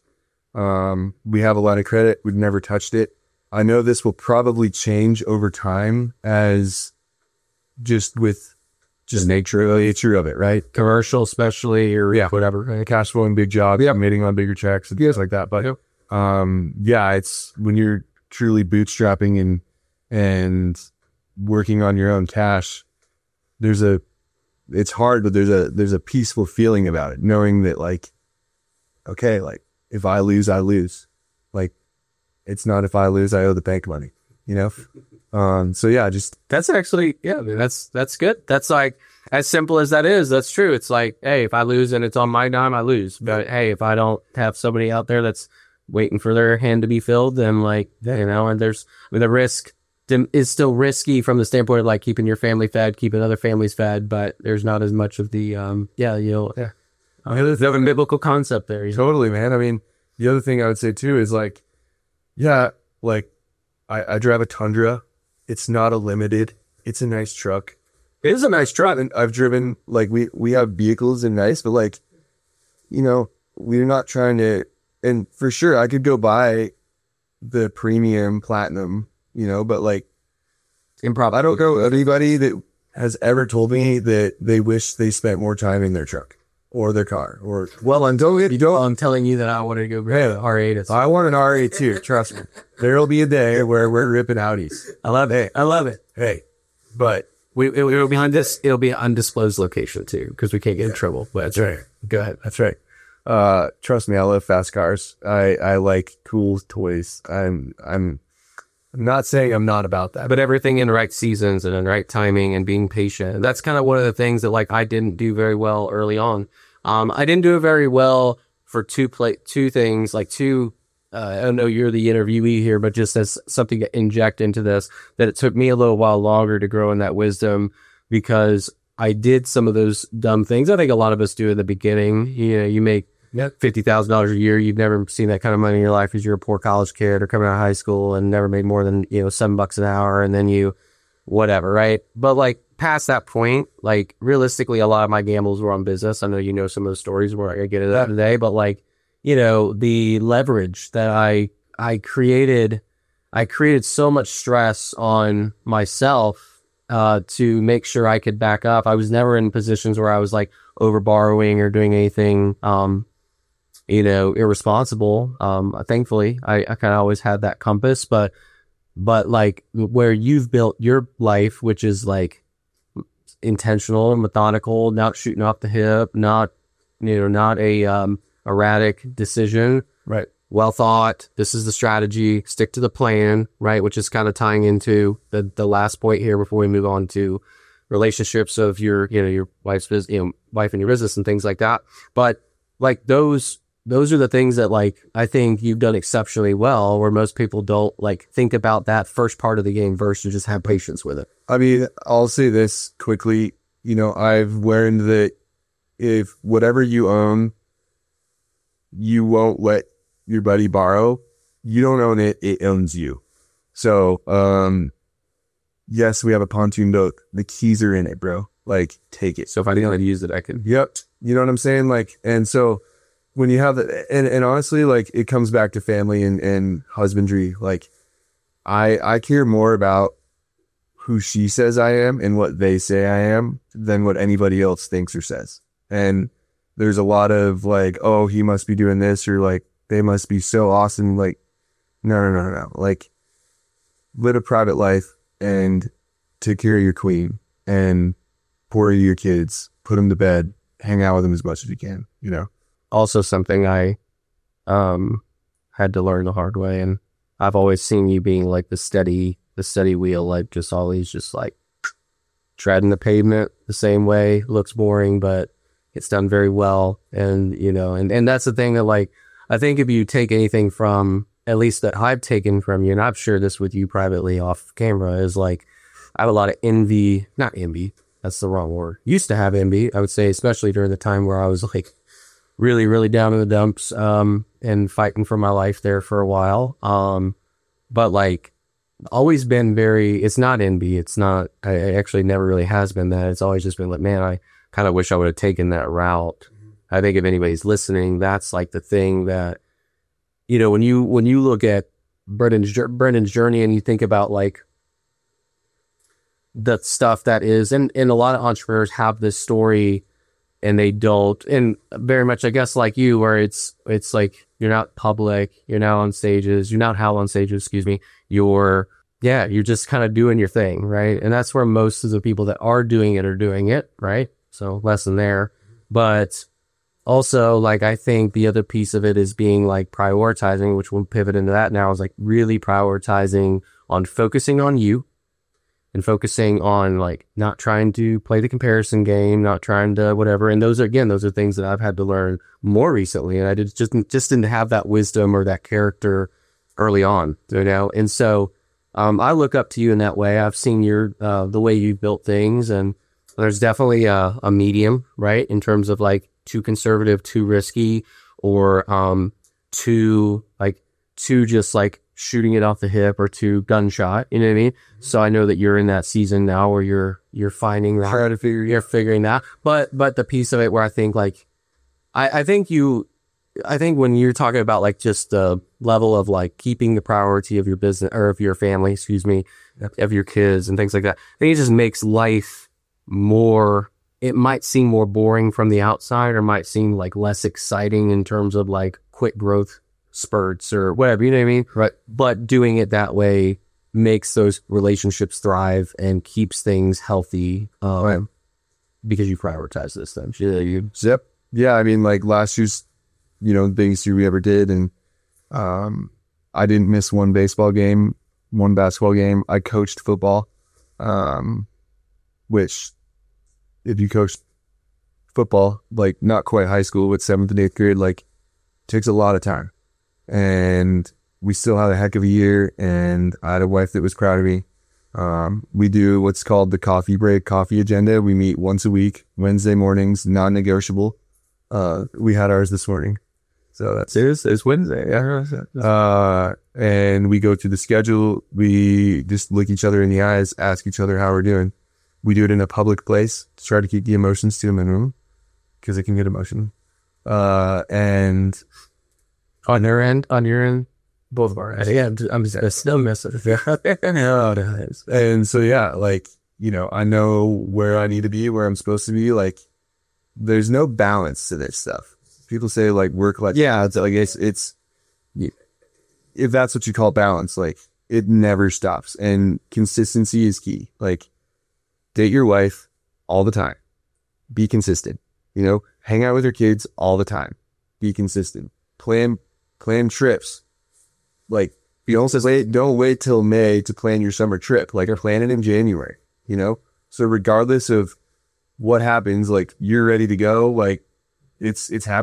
Um, we have a line of credit. We've never touched it. I know this will probably change over time as just with, just the nature, the nature of it, right? Commercial, especially, or yeah, whatever, right? Cash flowing big jobs, yeah, mating on bigger checks and things like that. But, yep. um, yeah, it's when you're truly bootstrapping and, and working on your own cash, there's a, it's hard, but there's a, there's a peaceful feeling about it, knowing that like, okay, like if I lose, I lose. Like, it's not if I lose, I owe the bank money, you know? Um, so yeah, just that's actually, yeah, that's, that's good. That's like, as simple as that is, that's true. It's like, hey, if I lose and it's on my dime, I lose. But hey, if I don't have somebody out there that's waiting for their hand to be filled, then like, you know, and there's, I mean, the risk is still risky from the standpoint of like keeping your family fed, keeping other families fed, but there's not as much of the, um, yeah, you know, yeah. I mean, there's a biblical concept there. Totally, man. I mean, the other thing I would say too is like, yeah, like I, I drive a Tundra. It's not a limited. It's a nice truck. It is a nice truck. And I've driven, like, we, we have vehicles and nice, but like, you know, we're not trying to, and for sure I could go buy the premium platinum, you know, but like, improv. I don't know anybody that has ever told me that they wish they spent more time in their truck or their car or, well, until you don't, I'm telling you that I want to go grab an R eight. I want an R eight too. Trust me. There'll be a day where we're ripping Audis. I love it. I love it. Hey, but we, it, it'll be on this. It'll be an undisclosed location too, because we can't get in trouble. But that's right. Go ahead. That's right. Uh, trust me, I love fast cars. I, I like cool toys. I'm, I'm, I'm not saying I'm not about that, but everything in the right seasons and in the right timing and being patient. That's kind of one of the things that like I didn't do very well early on. Um, I didn't do it very well for two play, two things, like two, uh, I don't know, you're the interviewee here, but just as something to inject into this, that it took me a little while longer to grow in that wisdom because I did some of those dumb things. I think a lot of us do in the beginning. You know, you make fifty thousand dollars a year. You've never seen that kind of money in your life because you're a poor college kid or coming out of high school and never made more than, you know, seven bucks an hour. And then you, whatever, right? But like past that point, like realistically, a lot of my gambles were on business. I know you know some of the stories where I get into that today, but like, you know, the leverage that I, I created, I created so much stress on myself, uh, to make sure I could back up. I was never in positions where I was like over borrowing or doing anything, um, you know, irresponsible. Um, thankfully I, I kind of always had that compass, but, but like where you've built your life, which is like intentional and methodical, not shooting off the hip, not, you know, not a, um, erratic decision, right? Well thought. This is the strategy. Stick to the plan, right? Which is kind of tying into the the last point here before we move on to relationships of your, you know, your wife's business, you know, wife and your business and things like that. But like those those are the things that like I think you've done exceptionally well, where most people don't like think about that first part of the game versus just have patience with it. I mean, I'll say this quickly. You know, I've learned that if whatever you own, you won't let your buddy borrow, you don't own it, it owns you. So, um, yes, we have a pontoon boat. The keys are in it, bro. Like, take it. So if I didn't use it, I could. Yep. You know what I'm saying? Like, and so when you have the, and, and honestly, like, it comes back to family and, and husbandry. Like, I, I care more about who she says I am and what they say I am than what anybody else thinks or says. And there's a lot of like, oh, he must be doing this, or like, they must be so awesome. Like, no, no, no, no. Like, live a private life and take care of your queen and pour into your kids, put them to bed, hang out with them as much as you can, you know? Also something I um, had to learn the hard way. And I've always seen you being like the steady, the steady wheel, like just always just like treading the pavement the same way. Looks boring, but it's done very well. And, you know, and, and that's the thing that like, I think if you take anything from, at least that I've taken from you, and I've shared this with you privately off camera, is like, I have a lot of envy, not envy, that's the wrong word. Used to have envy, I would say, especially during the time where I was like really, really down in the dumps, um, and fighting for my life there for a while. Um, but like, always been very, it's not envy. It's not, I I actually never really has been that. It's always just been like, man, I kind of wish I would have taken that route. I think if anybody's listening, that's like the thing that, you know, when you, when you look at Brendan's, Brendan's journey and you think about like the stuff that is, and, and a lot of entrepreneurs have this story and they don't, and very much, I guess, like you, where it's, it's like, you're not public, you're not on stages, you're not how on stages, excuse me. You're, yeah, you're just kind of doing your thing, right? And that's where most of the people that are doing it are doing it, right? So lesson there. But also, like, I think the other piece of it is being like prioritizing, which we'll pivot into that now, is like really prioritizing on focusing on you and focusing on like not trying to play the comparison game, not trying to whatever. And those are, again, those are things that I've had to learn more recently. And I did, just, just didn't have that wisdom or that character early on, you know? And so um, I look up to you in that way. I've seen your, uh, the way you've built things, and there's definitely a, a medium, right? In terms of like too conservative, too risky, or um, too like, too just like shooting it off the hip, or too gunshot, you know what I mean? So I know that you're in that season now where you're, you're finding that, Try to figure, you're figuring that. But, but the piece of it where I think like, I, I think you, I think when you're talking about like just the level of like keeping the priority of your business or of your family, excuse me, Yep. of your kids and things like that, I think it just makes life more, it might seem more boring from the outside, or might seem like less exciting in terms of like quick growth spurts or whatever, you know what I mean? Right. But doing it that way makes those relationships thrive and keeps things healthy, um, Right. because you prioritize this thing. You, you, Yep. Yeah. I mean, like last year's, you know, biggest year we ever did. And um, I didn't miss one baseball game, one basketball game. I coached football, um, which if you coach football, like not quite high school, but seventh and eighth grade, like takes a lot of time. And we still had a heck of a year. And I had a wife that was proud of me. Um, we do what's called the coffee break, coffee agenda. We meet once a week, Wednesday mornings, non-negotiable. Uh, we had ours this morning. So that's It's, it's Wednesday. Yeah. uh, and we go through the schedule. We just look each other in the eyes, ask each other how we're doing. We do it in a public place to try to keep the emotions to a minimum, because it can get emotional. Uh, and on your end, on your end, Both of our ends. yeah, I'm just still missing. and so yeah, like, you know, I know where I need to be, where I'm supposed to be. Like, there's no balance to this stuff. People say like work life. Yeah, it's like it's it's if that's what you call balance, like it never stops, and consistency is key. Like, date your wife all the time, be consistent. You know, hang out with your kids all the time, be consistent. Plan plan trips. Like, you don't wait don't wait till May to plan your summer trip. Like, plan it in January. You know, so regardless of what happens, like you're ready to go. Like, it's it's happening.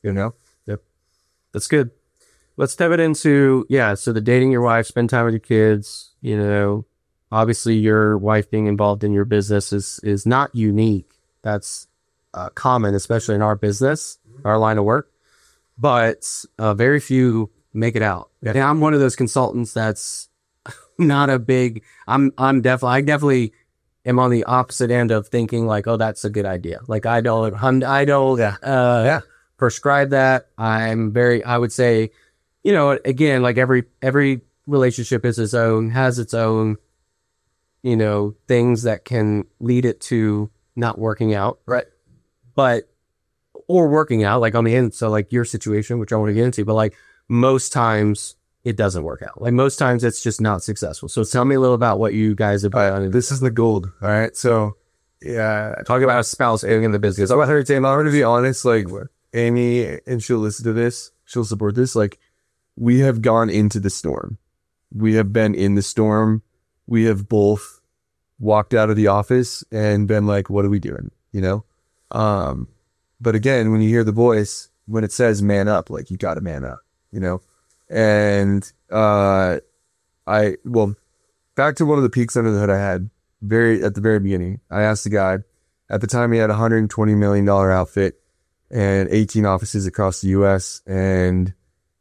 you know? That's good. Let's dive it into, yeah, so the dating your wife, spend time with your kids, you know, obviously your wife being involved in your business is, is not unique. That's uh, common, especially in our business, our line of work, but uh, very few make it out. Yeah. And I'm one of those consultants that's not a big, I'm, I'm definitely, I definitely am on the opposite end of thinking like, oh, that's a good idea. Like I don't, I'm, I don't, Yeah. uh, Yeah. prescribe that. I'm very, I would say, you know, again, like every, every relationship is its own, has its own, you know, things that can lead it to not working out. Right. But, or working out like on the end. So like your situation, which I want to get into, but like most times it doesn't work out. Like most times it's just not successful. So tell me a little about what you guys have done. This is the gold. All right. So, yeah, Talk about a spouse aiming in the business. I want her to, I'm going to be honest, like Amy, and she'll listen to this, she'll support this. Like, we have gone into the storm. We have been in the storm. We have both walked out of the office and been like, what are we doing? You know? Um, but again, when you hear the voice, when it says man up, like you got to man up, you know? And, uh, I, well, back to one of the peaks under the hood I had very, at the very beginning, I asked the guy, at the time he had a one hundred twenty million dollars outfit and eighteen offices across the U S, and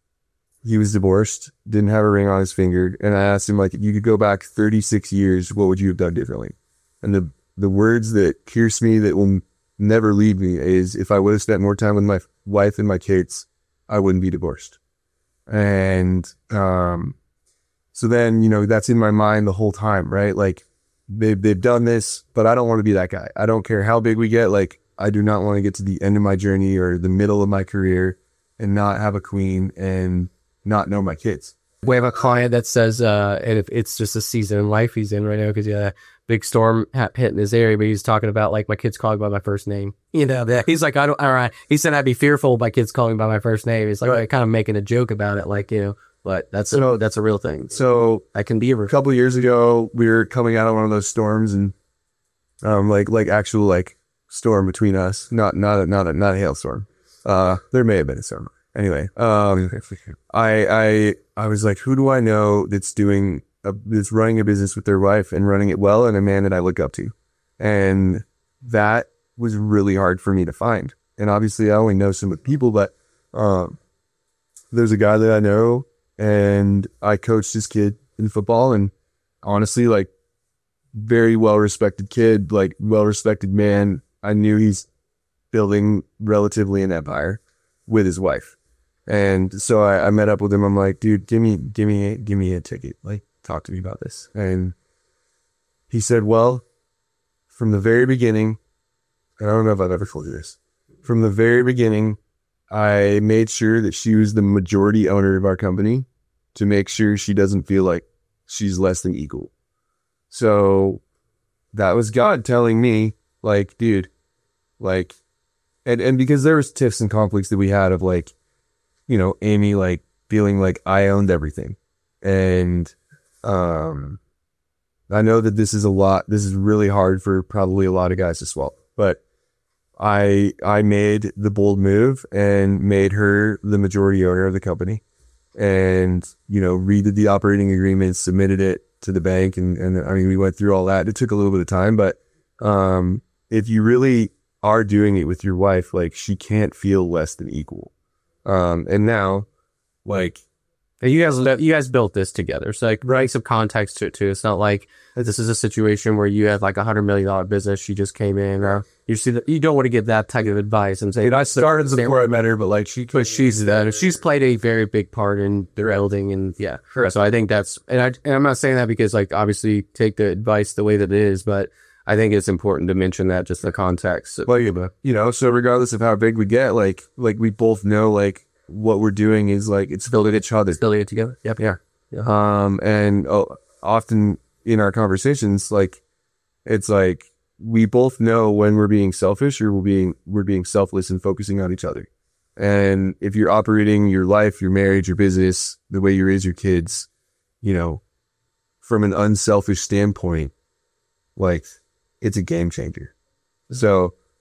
he was divorced, didn't have a ring on his finger. And I asked him, like, if you could go back thirty-six years, what would you have done differently? And the, the words that pierce me that will never leave me is, if I would have spent more time with my wife and my kids, I wouldn't be divorced. And, um, so then, you know, that's in my mind the whole time, right? Like they've, they've done this, but I don't want to be that guy. I don't care how big we get. Like, I do not want to get to the end of my journey or the middle of my career and not have a queen and not know my kids. We have a client that says, uh, and if it's just a season in life he's in right now because he had a big storm hit in his area, but he's talking about like my kids calling by my first name. You know, that he's like, I don't, all right. He said I'd be fearful of my kids calling by my first name. He's like, Right. kind of making a joke about it, like, you know, but that's So- a, that's a real thing. So I can be a a couple of years ago, we were coming out of one of those storms, and um, like like actual like storm between us, not not a, not a, not a hailstorm. Uh, there may have been a storm. Anyway, um, I I I was like, who do I know that's doing a, that's running a business with their wife and running it well, and a man that I look up to, and that was really hard for me to find. And obviously, I only know some of the people, but um, there's a guy that I know, and I coached this kid in football, and honestly, like, very well respected kid, like well respected man. I knew he's building relatively an empire with his wife. And so I, I met up with him. I'm like, dude, give me, give me, give me a ticket. Like, talk to me about this. And he said, well, from the very beginning, and I don't know if I've ever told you this, from the very beginning, I made sure that she was the majority owner of our company to make sure she doesn't feel like she's less than equal. So that was God telling me, like, dude, like, and, and because there was tiffs and conflicts that we had of like, you know, Amy, like feeling like I owned everything. And, um, I know that this is a lot, this is really hard for probably a lot of guys to swallow, but I, I made the bold move and made her the majority owner of the company, and, you know, redid the operating agreement, submitted it to the bank. And, and I mean, we went through all that. It took a little bit of time, but, um, if you really are doing it with your wife, like, she can't feel less than equal. Um, and now, like, And you guys, you guys built this together. So like, bring some context to it too. It's not like this is a situation where you have like a hundred million dollar business. She just came in, or you see that you don't want to give that type of advice and say, I started before I met her, but like, she, but she's that she's played a very big part in the building, and yeah. So I think that's, and I, and I'm not saying that because like, obviously take the advice the way that it is, but I think it's important to mention that, just the context. well, you you know, so regardless of how big we get, like, like we both know, like, what we're doing is like, it's building each other. Building it together. Yep. Yeah. Um, and oh, often in our conversations, like, it's like, we both know when we're being selfish or we're being, we're being selfless and focusing on each other. And if you're operating your life, your marriage, your business, the way you raise your kids, you know, from an unselfish standpoint, like, it's a game changer. So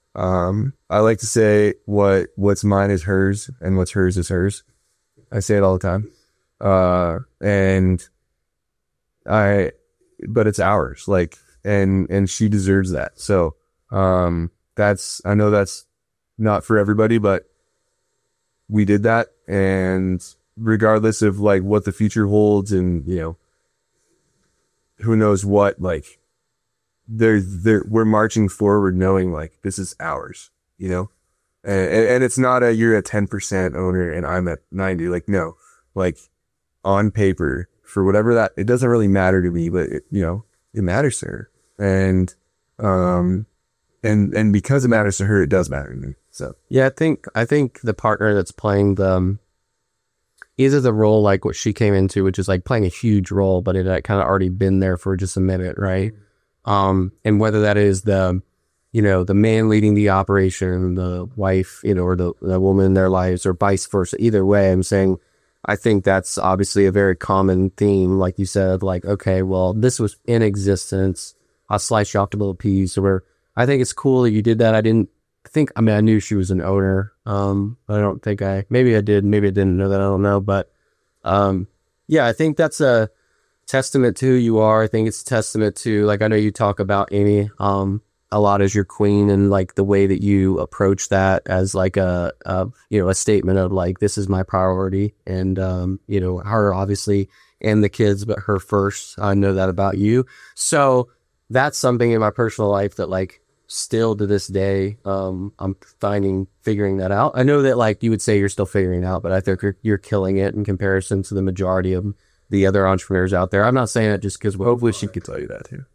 Um, I like to say what what's mine is hers and what's hers is hers. I say it all the time. Uh, and I, but it's ours. Like, and and she deserves that. So, um, that's I know that's not for everybody, but we did that, and regardless of like what the future holds, and you know, who knows what, like, they're they're we're marching forward, knowing like this is ours, you know, and and it's not a you're a ten percent owner and I'm at ninety. Like, no, like on paper, for whatever that, it doesn't really matter to me, but it, you know, it matters to her, and um, and and because it matters to her, it does matter to me. So Yeah, I think I think the partner that's playing the um, either the role like what she came into, which is like playing a huge role, but it had kind of already been there for just a minute, right? Um, and whether that is the, you know, the man leading the operation, the wife, you know, or the, the woman in their lives, or vice versa. Either way, I'm saying, I think that's obviously a very common theme. Like you said, like, okay, well, this was in existence. I'll slice you off to little pieces. Or I think it's cool that you did that. I didn't think, I mean, I knew she was an owner. Um, but I don't think I, maybe I did, maybe I didn't know that. I don't know. But, um, yeah, I think that's a testament to who you are. I think it's a testament to, like, I know you talk about Amy, um, a lot as your queen, and like the way that you approach that as like a, a you know, a statement of like, this is my priority. And, um, you know, her obviously and the kids, but her first. I know that about you. So that's something in my personal life that like still to this day, um, I'm finding, figuring that out. I know that like you would say you're still figuring it out, but I think you're, you're killing it in comparison to the majority of the other entrepreneurs out there. I'm not saying that just because hopefully she could tell you that too.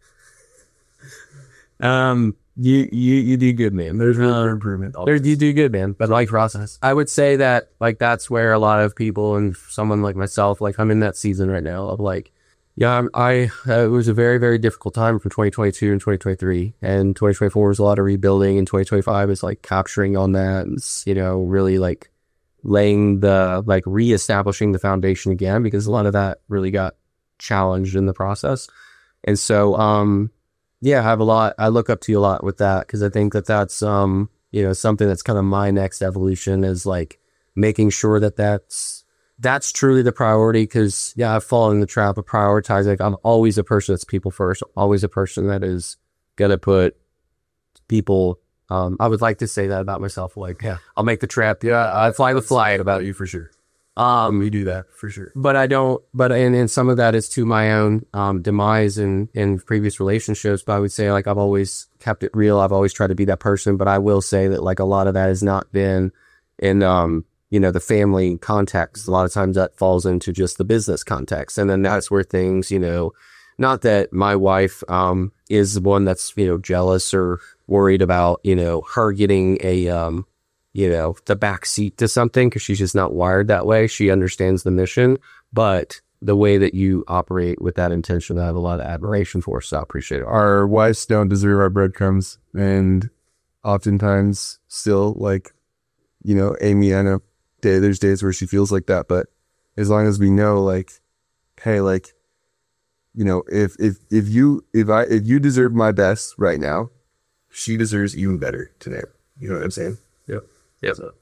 Um, you, you, you do good, man. There's room for improvement. There, you do good, man. But like process, I would say that like that's where a lot of people, and someone like myself, like I'm in that season right now of like, yeah, I'm, I uh, it was a very very difficult time for twenty twenty-two and twenty twenty-three, and twenty twenty-four was a lot of rebuilding, and twenty twenty-five is like capturing on that, and you know, really like laying the like reestablishing the foundation again, because a lot of that really got challenged in the process. And so, um. Yeah, I have a lot. I look up to you a lot with that, because I think that that's, um, you know, something that's kind of my next evolution, is like making sure that that's, that's truly the priority. Because yeah, I've fallen in the trap of prioritizing. Like, I'm always a person that's people first, always a person that is going to put people. Um, I would like to say that about myself. Like, yeah, I'll make the trap. Yeah, I fly the flight about you for sure. Um, we do that for sure. But I don't, but, and, and some of that is to my own, um, demise in, in previous relationships. But I would say like, I've always kept it real. I've always tried to be that person, but I will say that like a lot of that has not been in, um, you know, the family context. A lot of times that falls into just the business context. And then that's where things, you know, not that my wife, um, is the one that's, you know, jealous or worried about, you know, her getting a, um, you know, the back seat to something, because she's just not wired that way. She understands the mission, but the way that you operate with that intention, I have a lot of admiration for, so I appreciate it. Our wives don't deserve our breadcrumbs, and oftentimes still, like, you know, Amy, I know day, there's days where she feels like that, but as long as we know, like, hey, like, you know, if, if, if you, if I, if you deserve my best right now, she deserves even better today. You know what I'm saying? Yep. Yep. So,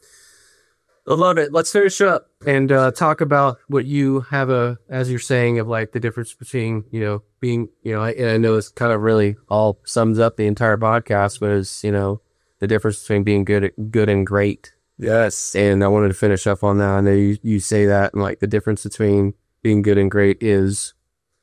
I love it. Let's finish up and uh, talk about what you have a, as you're saying, of like the difference between, you know, being, you know, and I know this kind of really all sums up the entire podcast, but it's, you know, the difference between being good, good and great. Yes. And I wanted to finish up on that. I know you, you say that, and like the difference between being good and great is.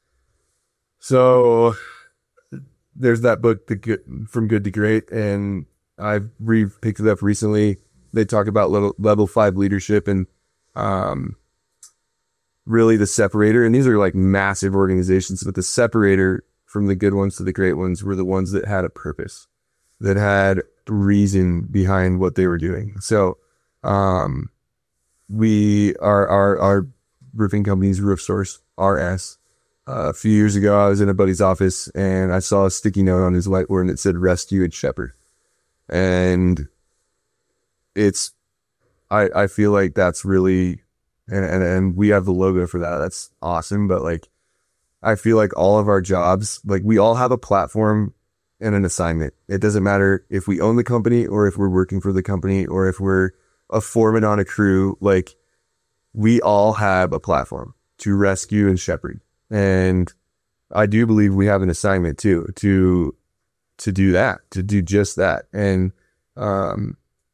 So there's that book, The Good, From Good to Great, and I've re picked it up recently. They talk about level, level five leadership and um, really the separator. And these are like massive organizations, but the separator from the good ones to the great ones were the ones that had a purpose, that had reason behind what they were doing. So um, we, our, our, our roofing company's Roof Source, R S. Uh, a few years ago, I was in a buddy's office and I saw a sticky note on his whiteboard and it said rescue and shepherd. And it's, I, I feel like that's really, and, and, and we have the logo for that. That's awesome. But like, I feel like all of our jobs, like we all have a platform and an assignment. It doesn't matter if we own the company or if we're working for the company or if we're a foreman on a crew. Like, we all have a platform to rescue and shepherd. And I do believe we have an assignment too, to, to do that, to do just that. And, um,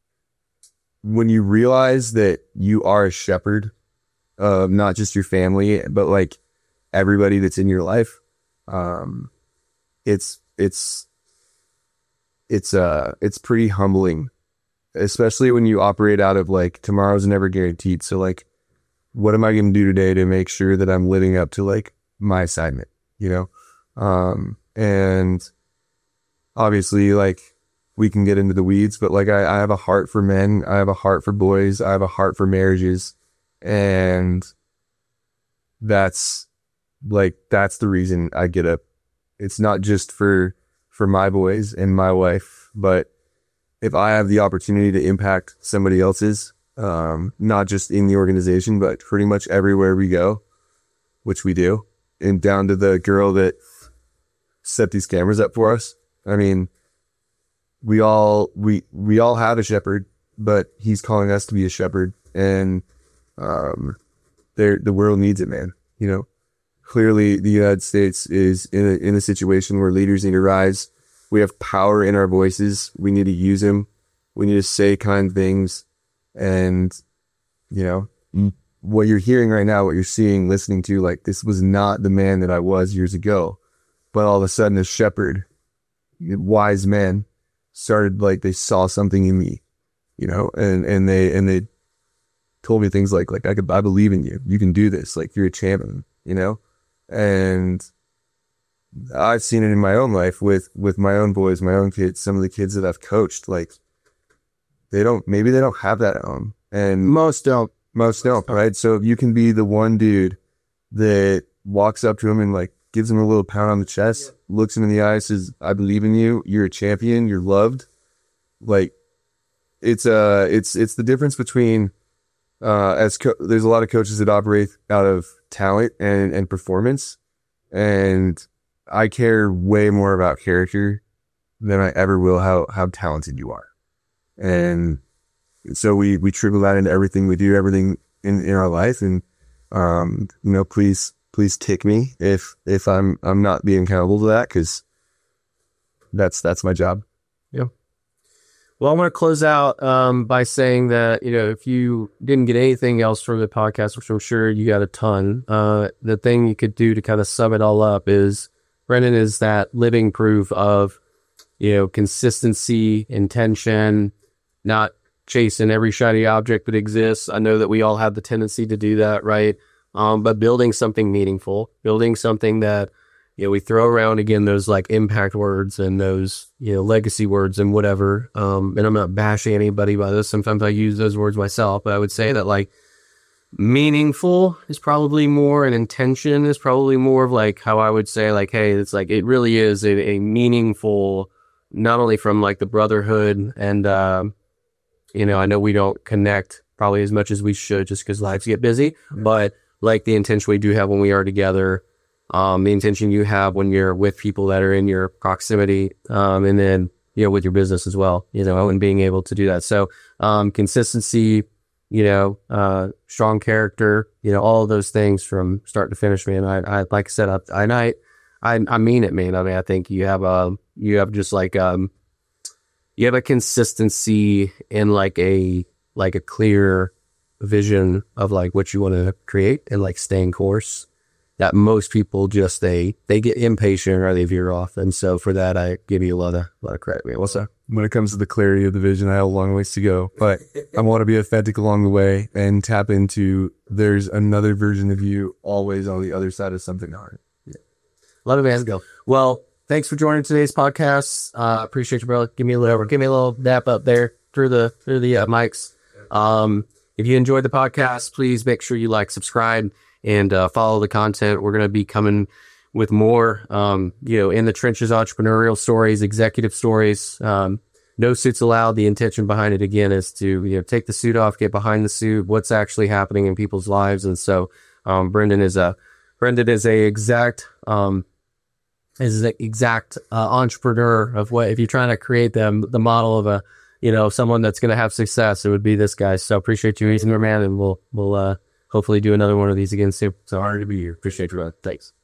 when you realize that you are a shepherd of not just your family, but like everybody that's in your life, um, it's, it's, it's, uh, it's pretty humbling, especially when you operate out of like, tomorrow's never guaranteed. So like, what am I going to do today to make sure that I'm living up to like my assignment, you know? Um, and obviously like we can get into the weeds, but like, I, I have a heart for men. I have a heart for boys. I have a heart for marriages. And that's like, that's the reason I get up. It's not just for, for my boys and my wife, but if I have the opportunity to impact somebody else's, um, not just in the organization, but pretty much everywhere we go, which we do, and down to the girl that set these cameras up for us. I mean, we all, we, we all have a shepherd, but he's calling us to be a shepherd, and, um, there, the world needs it, man. You know, clearly the United States is in a, in a situation where leaders need to rise. We have power in our voices. We need to use them. We need to say kind things. And, you know, what you're hearing right now, what you're seeing, listening to, like, this was not the man that I was years ago. But all of a sudden, a shepherd, wise men, started, like, they saw something in me, you know, and, and they, and they told me things like, like, I could, I believe in you. You can do this. Like, you're a champion, you know? And I've seen it in my own life with, with my own boys, my own kids, some of the kids that I've coached, like, they don't, maybe they don't have that at home. And Most don't. most don't, right? So if you can be the one dude that walks up to him and like gives him a little pound on the chest, looks him in the eye, says, I believe in you. You're a champion. You're loved. Like, it's, uh, it's, it's the difference between, uh, as co- there's a lot of coaches that operate out of talent and, and performance. And I care way more about character than I ever will how, how talented you are. And so we, we trickle that into everything we do, everything in, in our life. And, um, you know, please, please tick me if, if I'm, I'm not being accountable to that, cause that's, that's my job. Yeah. Well, I want to close out, um, by saying that, you know, if you didn't get anything else from the podcast, which I'm sure you got a ton, uh, the thing you could do to kind of sum it all up is Brendan is that living proof of, you know, consistency, intention, not chasing every shiny object that exists. I know that we all have the tendency to do that, right? Um, but building something meaningful, building something that, you know, we throw around again, those like impact words and those, you know, legacy words and whatever. Um, and I'm not bashing anybody by this. Sometimes I use those words myself, but I would say that like meaningful is probably more, and intention is probably more of like how I would say like, hey, it's like, it really is a, a meaningful, not only from like the brotherhood and, um, you know, I know we don't connect probably as much as we should just because lives get busy, but like the intention we do have when we are together, um, the intention you have when you're with people that are in your proximity, um, and then, you know, with your business as well, you know, and being able to do that. So, um, consistency, you know, uh, strong character, you know, all of those things from start to finish, man. I, I, like I said, I, I, I, I mean it, man. I mean, I think you have, a, you have just like, um, you have a consistency in like a, like a clear vision of like what you want to create and like staying course that most people just, they, they get impatient or they veer off. And so for that, I give you a lot of, a lot of credit, man. What's up? When it comes to the clarity of the vision, I have a long ways to go, but I want to be authentic along the way and tap into, there's another version of you always on the other side of something hard. Yeah. Love it, man. Let's go. Well, thanks for joining today's podcast. Uh, appreciate you, bro. Give me a little, give me a little dap up there through the, through the uh, mics. Um, if you enjoyed the podcast, please make sure you like, subscribe, and uh, follow the content. We're going to be coming with more, um, you know, in the trenches, entrepreneurial stories, executive stories. Um, no suits allowed. The intention behind it, again, is to, you know, take the suit off, get behind the suit, what's actually happening in people's lives. And so, um, Brendan is a, Brendan is a exact, um, is the exact uh, entrepreneur of what, if you're trying to create them, the model of a, you know, someone that's going to have success, it would be this guy. So appreciate you, Ethan, man. And we'll, we'll uh, hopefully do another one of these again soon. So honored to be here. Appreciate you, brother. Thanks.